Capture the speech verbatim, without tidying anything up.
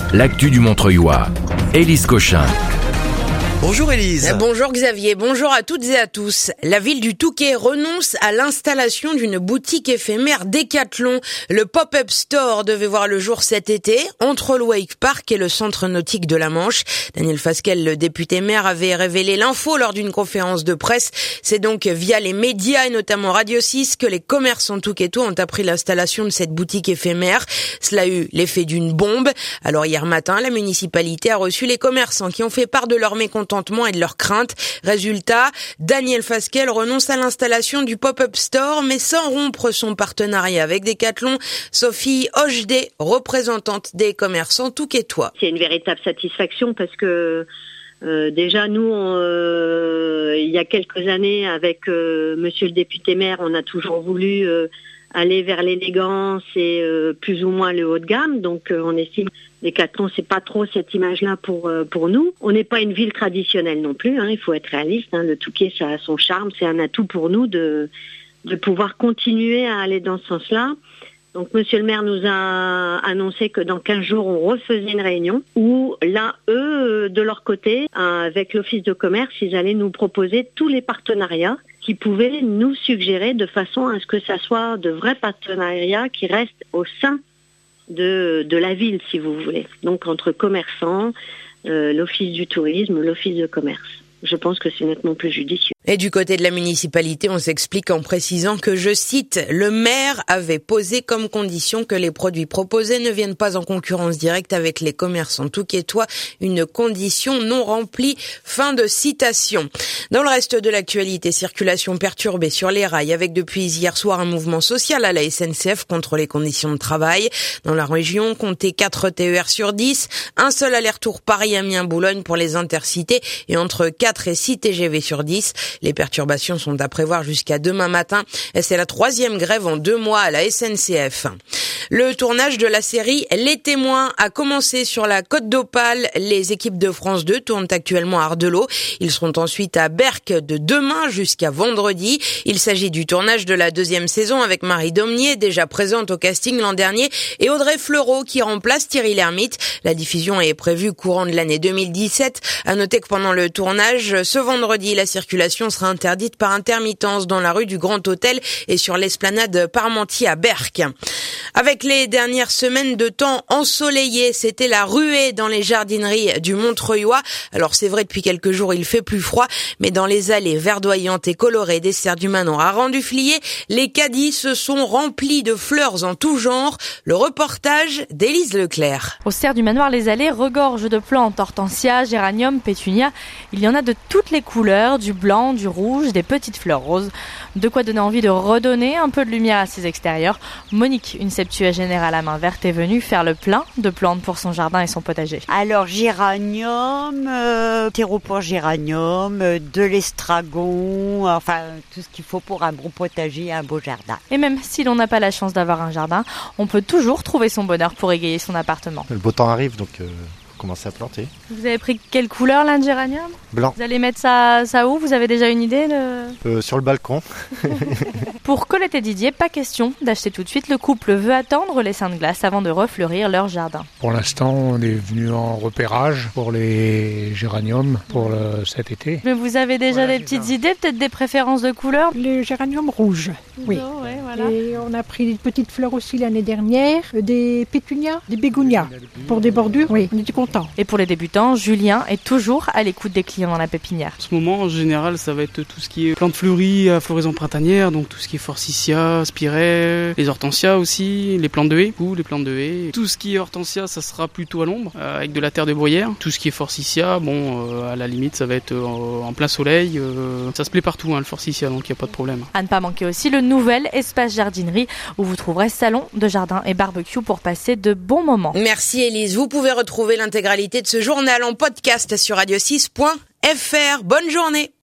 l'actu du Montreuilois. Élise Cochin. Bonjour Élise. Bonjour Xavier, bonjour à toutes et à tous. La ville du Touquet renonce à l'installation d'une boutique éphémère Décathlon. Le pop-up store devait voir le jour cet été entre le Wake Park et le centre nautique de la Manche. Daniel Fasquelle, le député maire, avait révélé l'info lors d'une conférence de presse. C'est donc via les médias et notamment Radio six que les commerçants touquetois ont appris l'installation de cette boutique éphémère. Cela a eu l'effet d'une bombe. Alors hier matin, la municipalité a reçu les commerçants qui ont fait part de leur mécontentement et de leurs craintes. Résultat, Daniel Fasquelle renonce à l'installation du pop-up store, mais sans rompre son partenariat avec Décathlon. Sophie Hochdé, représentante des commerçants touquetois. C'est une véritable satisfaction parce que euh, déjà nous, on, euh, il y a quelques années, avec euh, Monsieur le député maire, on a toujours voulu euh, aller vers l'élégance et euh, plus ou moins le haut de gamme. Donc euh, on estime Décathlon, c'est pas trop cette image-là pour euh, pour nous. On n'est pas une ville traditionnelle non plus, hein, il faut être réaliste. Hein. Le Touquet, ça a son charme, c'est un atout pour nous de de pouvoir continuer à aller dans ce sens-là. Donc Monsieur le maire nous a annoncé que dans quinze jours, on refaisait une réunion où là, eux, de leur côté, avec l'Office de commerce, ils allaient nous proposer tous les partenariats qui pouvaient nous suggérer de façon à ce que ça soit de vrais partenariats qui restent au sein de, de la ville, si vous voulez. Donc entre commerçants, euh, l'Office du tourisme, l'Office de commerce. Je pense que c'est nettement plus judicieux. Et du côté de la municipalité, on s'explique en précisant que, je cite, le maire avait posé comme condition que les produits proposés ne viennent pas en concurrence directe avec les commerçants touquetois, une condition non remplie. Fin de citation. Dans le reste de l'actualité, circulation perturbée sur les rails avec depuis hier soir un mouvement social à la S N C F contre les conditions de travail. Dans la région, comptez quatre T E R sur dix, un seul aller-retour Paris-Amiens-Boulogne pour les intercités et entre quatre et six T G V sur dix. Les perturbations sont à prévoir jusqu'à demain matin et c'est la troisième grève en deux mois à la S N C F. Le tournage de la série Les Témoins a commencé sur la Côte d'Opale. Les équipes de France deux tournent actuellement à Ardelot. Ils seront ensuite à Berck de demain jusqu'à vendredi. Il s'agit du tournage de la deuxième saison avec Marie Domnier, déjà présente au casting l'an dernier, et Audrey Fleurot qui remplace Thierry Lhermitte. La diffusion est prévue courant de l'année deux mille dix-sept. À noter que pendant le tournage, ce vendredi, la circulation sera interdite par intermittence dans la rue du Grand Hôtel et sur l'esplanade Parmentier à Berck. Avec les dernières semaines de temps ensoleillé, c'était la ruée dans les jardineries du Montreuilois. Alors c'est vrai, depuis quelques jours, il fait plus froid, mais dans les allées verdoyantes et colorées des serres du manoir à Rang-du-Flier, les caddies se sont remplis de fleurs en tout genre. Le reportage d'Élise Leclerc. Aux serres du manoir, les allées regorgent de plantes, hortensia, géranium, pétunia. Il y en a de toutes les couleurs, du blanc, du rouge, des petites fleurs roses. De quoi donner envie de redonner un peu de lumière à ces extérieurs. Monique, une septuagénaire à la main verte, est venue faire le plein de plantes pour son jardin et son potager. Alors géranium, euh, théropore géranium, euh, de l'estragon, enfin tout ce qu'il faut pour un bon potager et un beau jardin. Et même si l'on n'a pas la chance d'avoir un jardin, on peut toujours trouver son bonheur pour égayer son appartement. Le beau temps arrive, donc... Euh... commencer à planter. Vous avez pris quelle couleur là de géranium ? Blanc. Vous allez mettre ça, ça où ? Vous avez déjà une idée de... euh, Sur le balcon. Pour Colette et Didier, pas question d'acheter tout de suite. Le couple veut attendre les seins de glace avant de refleurir leur jardin. Pour l'instant, on est venu en repérage pour les géraniums pour le, cet été. Mais vous avez déjà voilà, des petites ça. idées, peut-être des préférences de couleurs ? Les géraniums rouges, oui. Oh, ouais, voilà. Et on a pris des petites fleurs aussi l'année dernière, des pétunias, des bégonias. Pour des bordures, oui, on était contents. Et pour les débutants, Julien est toujours à l'écoute des clients dans la pépinière. En ce moment, en général, ça va être tout ce qui est plantes fleuries à floraison printanière, donc tout ce qui est forsythia, spiret, les hortensias aussi, les plantes de haies, ou les plantes de haies. Tout ce qui est hortensia, ça sera plutôt à l'ombre, euh, avec de la terre de bruyère. Tout ce qui est forsythia, bon, euh, à la limite, ça va être euh, en plein soleil. Euh, ça se plaît partout, hein, le forsythia, donc il n'y a pas de problème. À ne pas manquer aussi le nouvel espace jardinerie, où vous trouverez salon de jardin et barbecue pour passer de bons moments. Merci Élise. Vous pouvez retrouver l'intégralité de ce journal en podcast sur radio six point f r. Bonne journée.